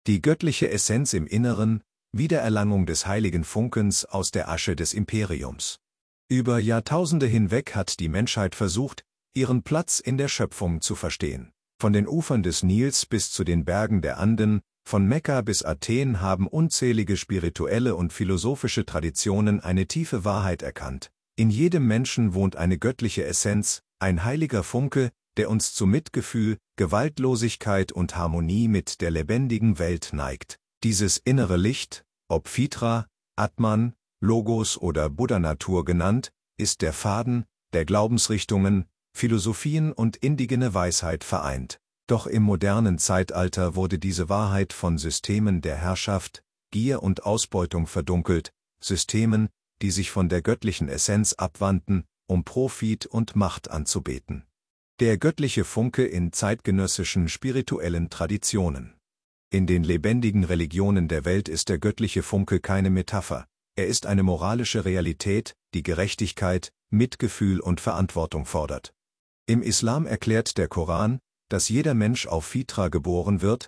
Die göttliche Essenz im Inneren, Wiedererlangung des heiligen Funkens aus der Asche des Imperiums. Über Jahrtausende hinweg hat die Menschheit versucht, ihren Platz in der Schöpfung zu verstehen. Von den Ufern des Nils bis zu den Bergen der Anden, von Mekka bis Athen haben unzählige spirituelle und philosophische Traditionen eine tiefe Wahrheit erkannt. In jedem Menschen wohnt eine göttliche Essenz, ein heiliger Funke, der uns zu Mitgefühl, Gewaltlosigkeit und Harmonie mit der lebendigen Welt neigt. Dieses innere Licht, ob Fitra, Atman, Logos oder Buddha-Natur genannt, ist der Faden, der Glaubensrichtungen, Philosophien und indigene Weisheit vereint. Doch im modernen Zeitalter wurde diese Wahrheit von Systemen der Herrschaft, Gier und Ausbeutung verdunkelt, Systemen, die sich von der göttlichen Essenz abwandten, um Profit und Macht anzubeten. Der göttliche Funke in zeitgenössischen spirituellen Traditionen. In den lebendigen Religionen der Welt ist der göttliche Funke keine Metapher, er ist eine moralische Realität, die Gerechtigkeit, Mitgefühl und Verantwortung fordert. Im Islam erklärt der Koran, dass jeder Mensch auf Fitra geboren wird,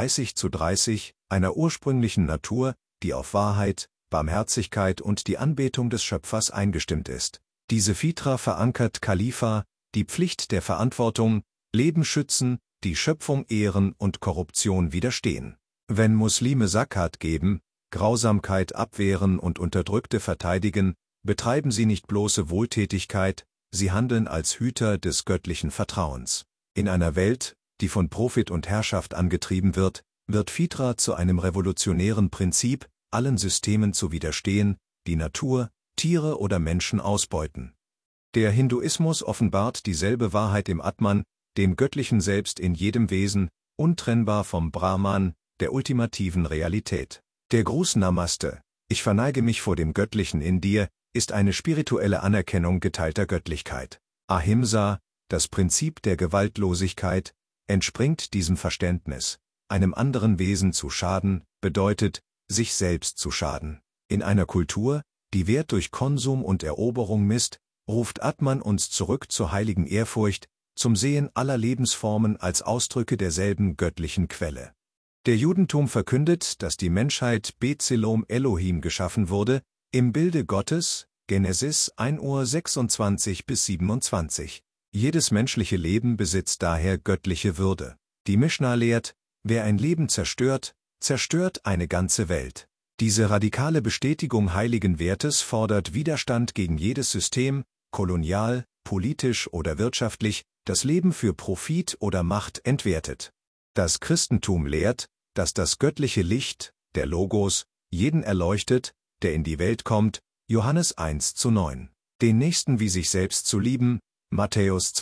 30:30, einer ursprünglichen Natur, die auf Wahrheit, Barmherzigkeit und die Anbetung des Schöpfers eingestimmt ist. Diese Fitra verankert Khalifa, die Pflicht der Verantwortung, Leben schützen, die Schöpfung ehren und Korruption widerstehen. Wenn Muslime Zakat geben, Grausamkeit abwehren und Unterdrückte verteidigen, betreiben sie nicht bloße Wohltätigkeit, sie handeln als Hüter des göttlichen Vertrauens. In einer Welt, die von Profit und Herrschaft angetrieben wird, wird Fitra zu einem revolutionären Prinzip, allen Systemen zu widerstehen, die Natur, Tiere oder Menschen ausbeuten. Der Hinduismus offenbart dieselbe Wahrheit im Atman, dem göttlichen Selbst in jedem Wesen, untrennbar vom Brahman, der ultimativen Realität. Der Gruß Namaste, ich verneige mich vor dem Göttlichen in dir, ist eine spirituelle Anerkennung geteilter Göttlichkeit. Ahimsa, das Prinzip der Gewaltlosigkeit, entspringt diesem Verständnis. Einem anderen Wesen zu schaden, bedeutet, sich selbst zu schaden. In einer Kultur, die Wert durch Konsum und Eroberung misst, ruft Atman uns zurück zur heiligen Ehrfurcht, zum Sehen aller Lebensformen als Ausdrücke derselben göttlichen Quelle. Der Judentum verkündet, dass die Menschheit B'Tselem Elohim geschaffen wurde, im Bilde Gottes, Genesis 1:26-27. Jedes menschliche Leben besitzt daher göttliche Würde. Die Mischna lehrt, wer ein Leben zerstört, zerstört eine ganze Welt. Diese radikale Bestätigung heiligen Wertes fordert Widerstand gegen jedes System, kolonial, politisch oder wirtschaftlich, das Leben für Profit oder Macht entwertet. Das Christentum lehrt, dass das göttliche Licht, der Logos, jeden erleuchtet, der in die Welt kommt, Johannes 1:9. Den Nächsten wie sich selbst zu lieben, Matthäus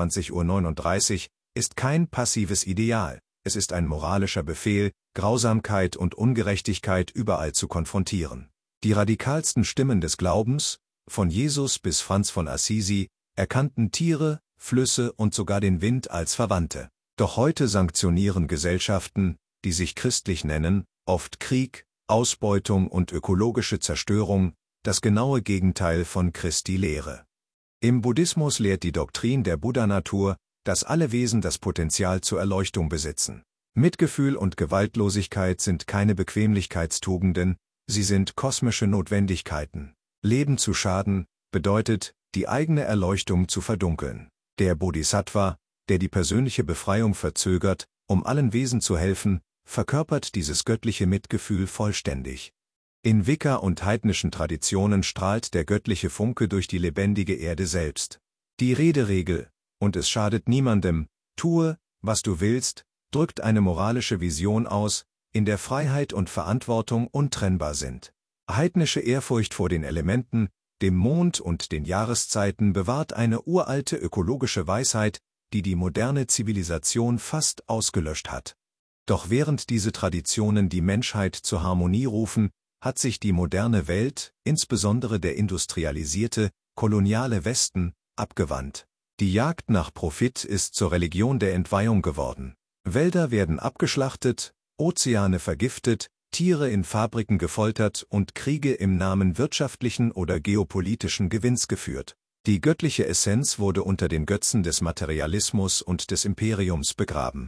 22:39, ist kein passives Ideal, es ist ein moralischer Befehl, Grausamkeit und Ungerechtigkeit überall zu konfrontieren. Die radikalsten Stimmen des Glaubens, von Jesus bis Franz von Assisi, erkannten Tiere, Flüsse und sogar den Wind als Verwandte. Doch heute sanktionieren Gesellschaften, die sich christlich nennen, oft Krieg, Ausbeutung und ökologische Zerstörung, das genaue Gegenteil von Christi Lehre. Im Buddhismus lehrt die Doktrin der Buddha-Natur, dass alle Wesen das Potenzial zur Erleuchtung besitzen. Mitgefühl und Gewaltlosigkeit sind keine Bequemlichkeitstugenden, sie sind kosmische Notwendigkeiten. Leben zu schaden, bedeutet, die eigene Erleuchtung zu verdunkeln. Der Bodhisattva, der die persönliche Befreiung verzögert, um allen Wesen zu helfen, verkörpert dieses göttliche Mitgefühl vollständig. In Wicca und heidnischen Traditionen strahlt der göttliche Funke durch die lebendige Erde selbst. Die Rederegel, und es schadet niemandem, tue, was du willst, drückt eine moralische Vision aus, in der Freiheit und Verantwortung untrennbar sind. Heidnische Ehrfurcht vor den Elementen, dem Mond und den Jahreszeiten bewahrt eine uralte ökologische Weisheit, die die moderne Zivilisation fast ausgelöscht hat. Doch während diese Traditionen die Menschheit zur Harmonie rufen, hat sich die moderne Welt, insbesondere der industrialisierte, koloniale Westen, abgewandt. Die Jagd nach Profit ist zur Religion der Entweihung geworden. Wälder werden abgeschlachtet, Ozeane vergiftet, Tiere in Fabriken gefoltert und Kriege im Namen wirtschaftlichen oder geopolitischen Gewinns geführt. Die göttliche Essenz wurde unter den Götzen des Materialismus und des Imperiums begraben.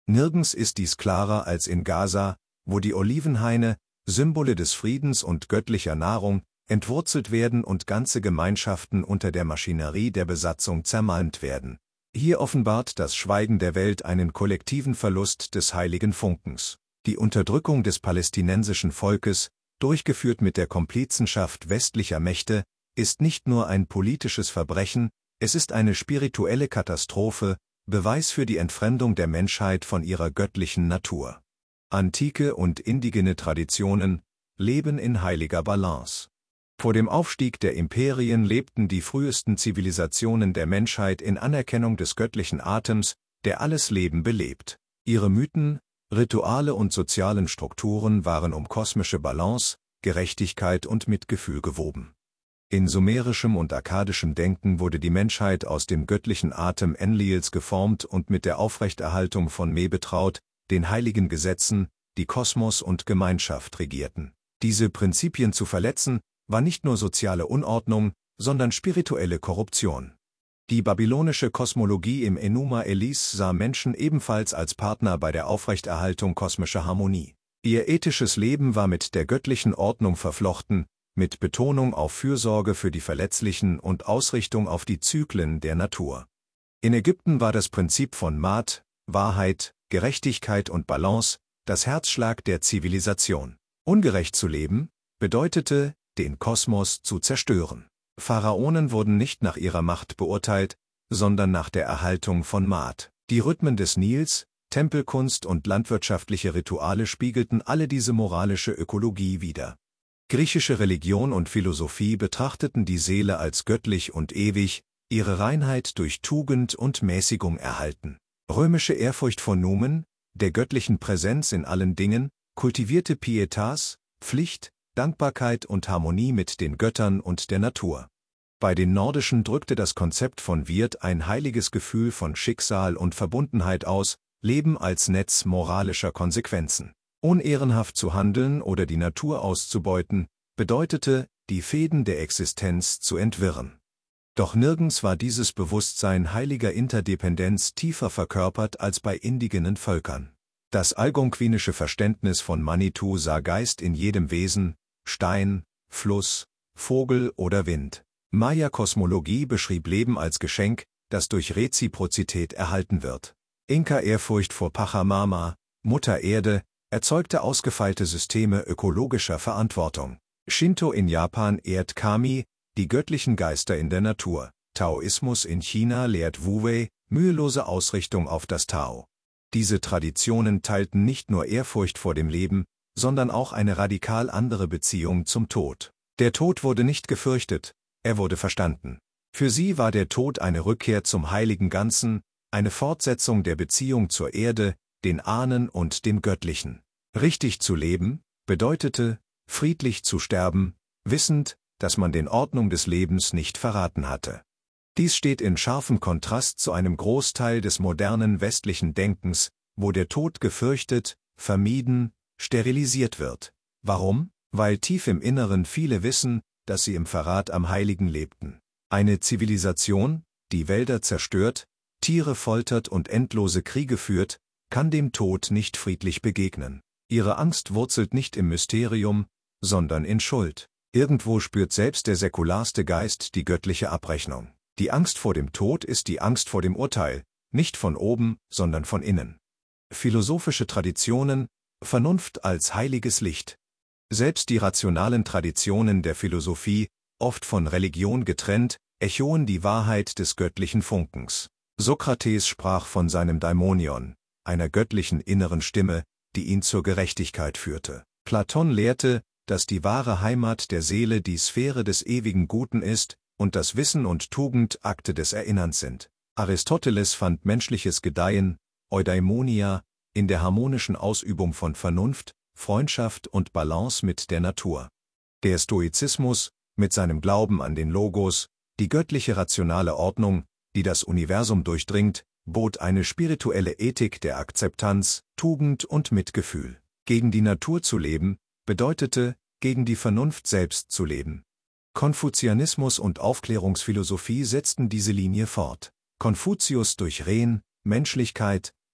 Nirgends ist dies klarer als in Gaza, wo die Olivenhaine, Symbole des Friedens und göttlicher Nahrung, entwurzelt werden und ganze Gemeinschaften unter der Maschinerie der Besatzung zermalmt werden. Hier offenbart das Schweigen der Welt einen kollektiven Verlust des heiligen Funkens. Die Unterdrückung des palästinensischen Volkes, durchgeführt mit der Komplizenschaft westlicher Mächte, ist nicht nur ein politisches Verbrechen, es ist eine spirituelle Katastrophe, Beweis für die Entfremdung der Menschheit von ihrer göttlichen Natur. Antike und indigene Traditionen leben in heiliger Balance. Vor dem Aufstieg der Imperien lebten die frühesten Zivilisationen der Menschheit in Anerkennung des göttlichen Atems, der alles Leben belebt. Ihre Mythen, Rituale und sozialen Strukturen waren um kosmische Balance, Gerechtigkeit und Mitgefühl gewoben. In sumerischem und akkadischem Denken wurde die Menschheit aus dem göttlichen Atem Enlils geformt und mit der Aufrechterhaltung von Me betraut, den heiligen Gesetzen, die Kosmos und Gemeinschaft regierten. Diese Prinzipien zu verletzen, war nicht nur soziale Unordnung, sondern spirituelle Korruption. Die babylonische Kosmologie im Enuma Elis sah Menschen ebenfalls als Partner bei der Aufrechterhaltung kosmischer Harmonie. Ihr ethisches Leben war mit der göttlichen Ordnung verflochten, mit Betonung auf Fürsorge für die Verletzlichen und Ausrichtung auf die Zyklen der Natur. In Ägypten war das Prinzip von Maat, Wahrheit, Gerechtigkeit und Balance das Herzschlag der Zivilisation. Ungerecht zu leben bedeutete, den Kosmos zu zerstören. Pharaonen wurden nicht nach ihrer Macht beurteilt, sondern nach der Erhaltung von Maat. Die Rhythmen des Nils, Tempelkunst und landwirtschaftliche Rituale spiegelten alle diese moralische Ökologie wider. Griechische Religion und Philosophie betrachteten die Seele als göttlich und ewig, ihre Reinheit durch Tugend und Mäßigung erhalten. Römische Ehrfurcht vor Numen, der göttlichen Präsenz in allen Dingen, kultivierte Pietas, Pflicht, Dankbarkeit und Harmonie mit den Göttern und der Natur. Bei den Nordischen drückte das Konzept von Wird ein heiliges Gefühl von Schicksal und Verbundenheit aus, Leben als Netz moralischer Konsequenzen. Unehrenhaft zu handeln oder die Natur auszubeuten, bedeutete, die Fäden der Existenz zu entwirren. Doch nirgends war dieses Bewusstsein heiliger Interdependenz tiefer verkörpert als bei indigenen Völkern. Das algonquinische Verständnis von Manitou sah Geist in jedem Wesen, Stein, Fluss, Vogel oder Wind. Maya-Kosmologie beschrieb Leben als Geschenk, das durch Reziprozität erhalten wird. Inka-Ehrfurcht vor Pachamama, Mutter Erde, erzeugte ausgefeilte Systeme ökologischer Verantwortung. Shinto in Japan ehrt Kami, die göttlichen Geister in der Natur. Taoismus in China lehrt Wu-Wei, mühelose Ausrichtung auf das Tao. Diese Traditionen teilten nicht nur Ehrfurcht vor dem Leben, sondern auch eine radikal andere Beziehung zum Tod. Der Tod wurde nicht gefürchtet, er wurde verstanden. Für sie war der Tod eine Rückkehr zum heiligen Ganzen, eine Fortsetzung der Beziehung zur Erde, den Ahnen und dem Göttlichen. Richtig zu leben bedeutete, friedlich zu sterben, wissend, dass man den Ordnung des Lebens nicht verraten hatte. Dies steht in scharfem Kontrast zu einem Großteil des modernen westlichen Denkens, wo der Tod gefürchtet, vermieden, sterilisiert wird. Warum? Weil tief im Inneren viele wissen, dass sie im Verrat am Heiligen lebten. Eine Zivilisation, die Wälder zerstört, Tiere foltert und endlose Kriege führt, kann dem Tod nicht friedlich begegnen. Ihre Angst wurzelt nicht im Mysterium, sondern in Schuld. Irgendwo spürt selbst der säkularste Geist die göttliche Abrechnung. Die Angst vor dem Tod ist die Angst vor dem Urteil, nicht von oben, sondern von innen. Philosophische Traditionen, Vernunft als heiliges Licht. Selbst die rationalen Traditionen der Philosophie, oft von Religion getrennt, echoen die Wahrheit des göttlichen Funkens. Sokrates sprach von seinem Daimonion, einer göttlichen inneren Stimme, die ihn zur Gerechtigkeit führte. Platon lehrte, dass die wahre Heimat der Seele die Sphäre des ewigen Guten ist und dass Wissen und Tugend Akte des Erinnerns sind. Aristoteles fand menschliches Gedeihen, Eudaimonia, in der harmonischen Ausübung von Vernunft, Freundschaft und Balance mit der Natur. Der Stoizismus, mit seinem Glauben an den Logos, die göttliche rationale Ordnung, die das Universum durchdringt, bot eine spirituelle Ethik der Akzeptanz, Tugend und Mitgefühl. Gegen die Natur zu leben, bedeutete, gegen die Vernunft selbst zu leben. Konfuzianismus und Aufklärungsphilosophie setzten diese Linie fort. Konfuzius durch Ren, Menschlichkeit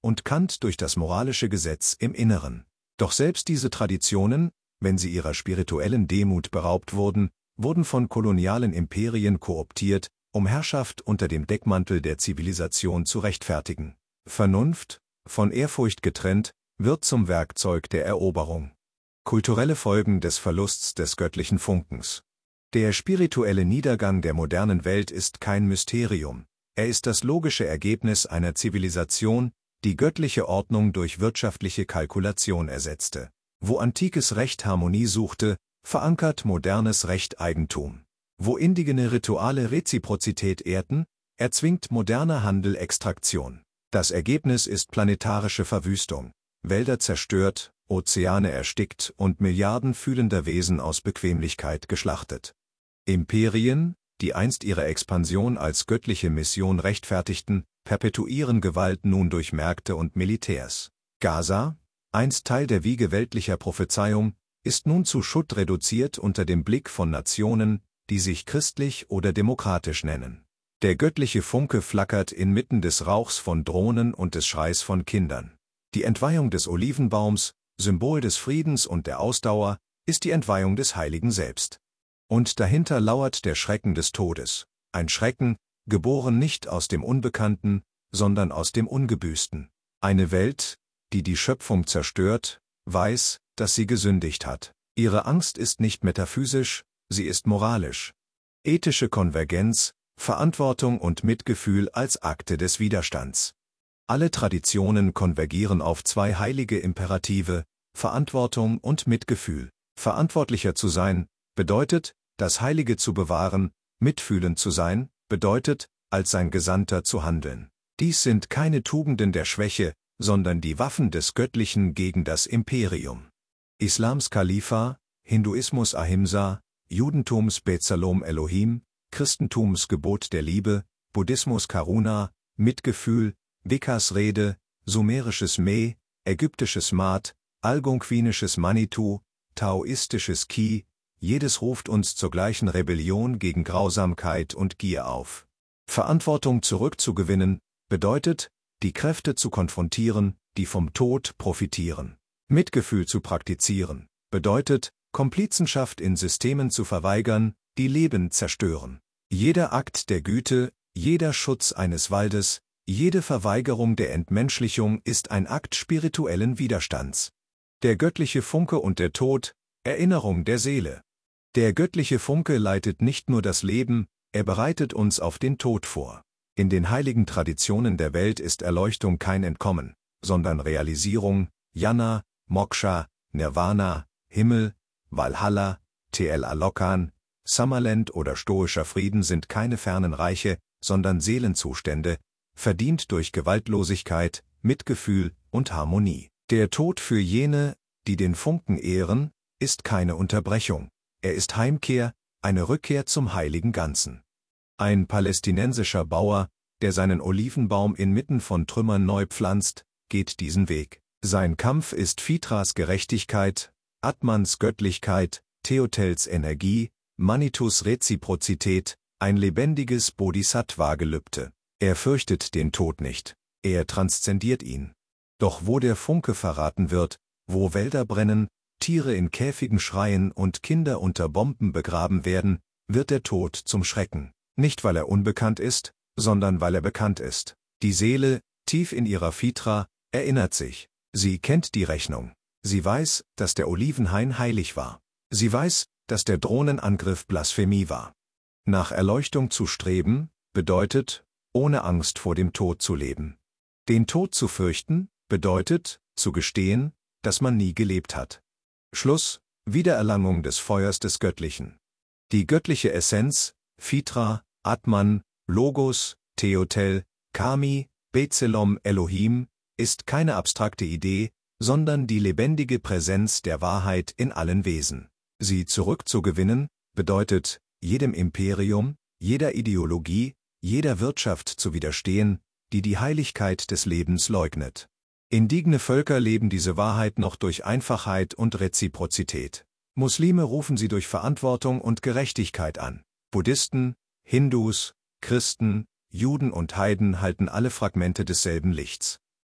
und Kant durch das moralische Gesetz im Inneren. Doch selbst diese Traditionen, wenn sie ihrer spirituellen Demut beraubt wurden, wurden von kolonialen Imperien kooptiert, um Herrschaft unter dem Deckmantel der Zivilisation zu rechtfertigen. Vernunft, von Ehrfurcht getrennt, wird zum Werkzeug der Eroberung. Kulturelle Folgen des Verlusts des göttlichen Funkens. Der spirituelle Niedergang der modernen Welt ist kein Mysterium, er ist das logische Ergebnis einer Zivilisation, die göttliche Ordnung durch wirtschaftliche Kalkulation ersetzte. Wo antikes Recht Harmonie suchte, verankert modernes Recht Eigentum. Wo indigene Rituale Reziprozität ehrten, erzwingt moderner Handel Extraktion. Das Ergebnis ist planetarische Verwüstung, Wälder zerstört, Ozeane erstickt und Milliarden fühlender Wesen aus Bequemlichkeit geschlachtet. Imperien, die einst ihre Expansion als göttliche Mission rechtfertigten, perpetuieren Gewalt nun durch Märkte und Militärs. Gaza, einst Teil der Wiege weltlicher Prophezeiung, ist nun zu Schutt reduziert unter dem Blick von Nationen, die sich christlich oder demokratisch nennen. Der göttliche Funke flackert inmitten des Rauchs von Drohnen und des Schreis von Kindern. Die Entweihung des Olivenbaums, Symbol des Friedens und der Ausdauer, ist die Entweihung des Heiligen selbst. Und dahinter lauert der Schrecken des Todes, ein Schrecken, geboren nicht aus dem Unbekannten, sondern aus dem Ungebüßten. Eine Welt, die die Schöpfung zerstört, weiß, dass sie gesündigt hat. Ihre Angst ist nicht metaphysisch, sie ist moralisch. Ethische Konvergenz, Verantwortung und Mitgefühl als Akte des Widerstands. Alle Traditionen konvergieren auf zwei heilige Imperative, Verantwortung und Mitgefühl. Verantwortlicher zu sein, bedeutet, das Heilige zu bewahren, mitfühlend zu sein, bedeutet, als sein Gesandter zu handeln. Dies sind keine Tugenden der Schwäche, sondern die Waffen des Göttlichen gegen das Imperium. Islams Khalifa, Hinduismus Ahimsa, Judentums Bezalom Elohim, Christentums Gebot der Liebe, Buddhismus Karuna, Mitgefühl, Wiccas Rede, sumerisches Me, ägyptisches Maat, algonquinisches Manitou, taoistisches Ki, jedes ruft uns zur gleichen Rebellion gegen Grausamkeit und Gier auf. Verantwortung zurückzugewinnen, bedeutet, die Kräfte zu konfrontieren, die vom Tod profitieren. Mitgefühl zu praktizieren, bedeutet, Komplizenschaft in Systemen zu verweigern, die Leben zerstören. Jeder Akt der Güte, jeder Schutz eines Waldes, jede Verweigerung der Entmenschlichung ist ein Akt spirituellen Widerstands. Der göttliche Funke und der Tod, Erinnerung der Seele. Der göttliche Funke leitet nicht nur das Leben, er bereitet uns auf den Tod vor. In den heiligen Traditionen der Welt ist Erleuchtung kein Entkommen, sondern Realisierung, Jnana, Moksha, Nirvana, Himmel, Valhalla, Tel Alokan, Summerland oder stoischer Frieden sind keine fernen Reiche, sondern Seelenzustände, verdient durch Gewaltlosigkeit, Mitgefühl und Harmonie. Der Tod für jene, die den Funken ehren, ist keine Unterbrechung. Er ist Heimkehr, eine Rückkehr zum heiligen Ganzen. Ein palästinensischer Bauer, der seinen Olivenbaum inmitten von Trümmern neu pflanzt, geht diesen Weg. Sein Kampf ist Fitras Gerechtigkeit, Atmans Göttlichkeit, Teotels Energie, Manitus Reziprozität, ein lebendiges Bodhisattva-Gelübde. Er fürchtet den Tod nicht, er transzendiert ihn. Doch wo der Funke verraten wird, wo Wälder brennen, Tiere in Käfigen schreien und Kinder unter Bomben begraben werden, wird der Tod zum Schrecken. Nicht weil er unbekannt ist, sondern weil er bekannt ist. Die Seele, tief in ihrer Fitra, erinnert sich. Sie kennt die Rechnung. Sie weiß, dass der Olivenhain heilig war. Sie weiß, dass der Drohnenangriff Blasphemie war. Nach Erleuchtung zu streben, bedeutet, ohne Angst vor dem Tod zu leben. Den Tod zu fürchten, bedeutet, zu gestehen, dass man nie gelebt hat. Schluss, Wiedererlangung des Feuers des Göttlichen. Die göttliche Essenz, Fitra, Atman, Logos, Teotel, Kami, Bezelom Elohim, ist keine abstrakte Idee, sondern die lebendige Präsenz der Wahrheit in allen Wesen. Sie zurückzugewinnen, bedeutet, jedem Imperium, jeder Ideologie, jeder Wirtschaft zu widerstehen, die die Heiligkeit des Lebens leugnet. Indigene Völker leben diese Wahrheit noch durch Einfachheit und Reziprozität. Muslime rufen sie durch Verantwortung und Gerechtigkeit an. Buddhisten, Hindus, Christen, Juden und Heiden halten alle Fragmente desselben Lichts.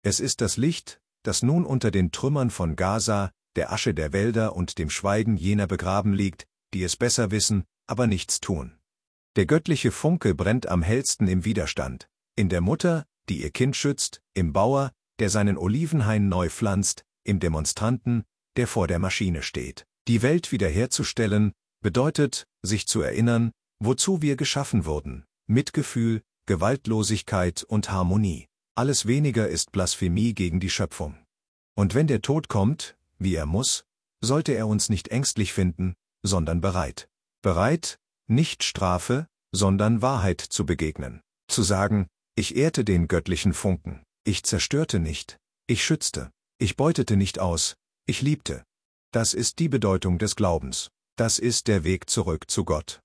Es ist das Licht, das nun unter den Trümmern von Gaza, der Asche der Wälder und dem Schweigen jener begraben liegt, die es besser wissen, aber nichts tun. Der göttliche Funke brennt am hellsten im Widerstand, in der Mutter, die ihr Kind schützt, im Bauer, der seinen Olivenhain neu pflanzt, im Demonstranten, der vor der Maschine steht. Die Welt wiederherzustellen, bedeutet, sich zu erinnern, wozu wir geschaffen wurden: Mitgefühl, Gewaltlosigkeit und Harmonie. Alles weniger ist Blasphemie gegen die Schöpfung. Und wenn der Tod kommt, wie er muss, sollte er uns nicht ängstlich finden, sondern bereit. Bereit, nicht Strafe, sondern Wahrheit zu begegnen. Zu sagen: Ich ehrte den göttlichen Funken, ich zerstörte nicht, ich schützte, ich beutete nicht aus, ich liebte. Das ist die Bedeutung des Glaubens. Das ist der Weg zurück zu Gott.